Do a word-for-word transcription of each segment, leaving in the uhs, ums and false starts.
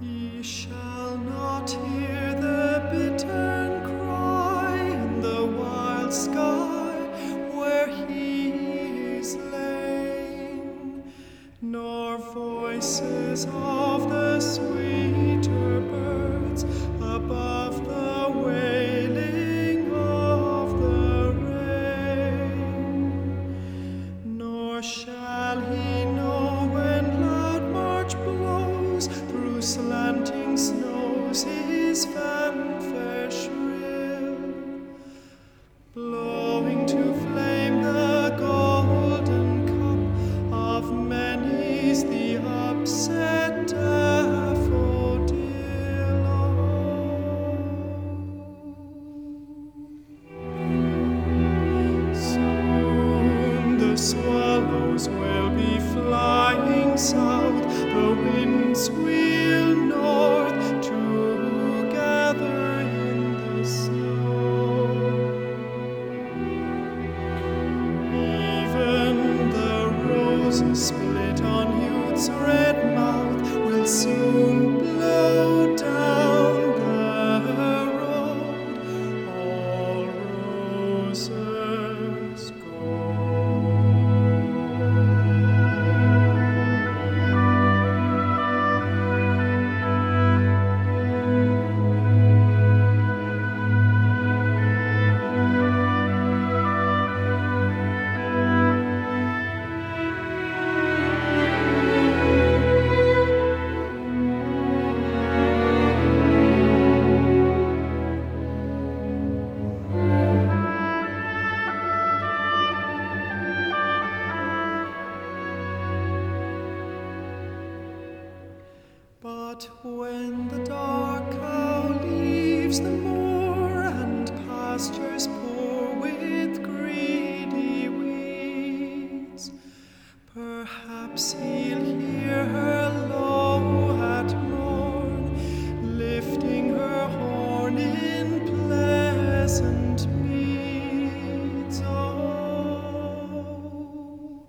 Ye shall not hear the bittern cry in the wild sky where he is lain, nor voices of the sweeter birds above the wailing of the rain, nor shall he know when loud March blows through slanting snows his fanfare shrill, blowing to flame the golden cup of many's the upset daffodil. Soon the swallows will be flying south, the winds wheel north to gather in the snow. Even the roses split on youth's red mouth will soon blow down the road, all roses gold. But when the dark cow leaves the moor and pastures poor with greedy weeds, perhaps he'll hear her low at morn, lifting her horn in pleasant meads. Oh,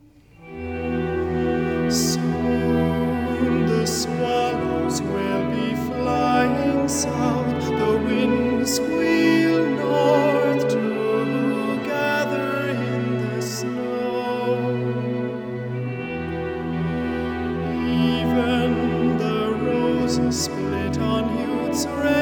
soon the swallows will be flying south, the winds wheel north to gather in the snow. Even the roses split on youth's red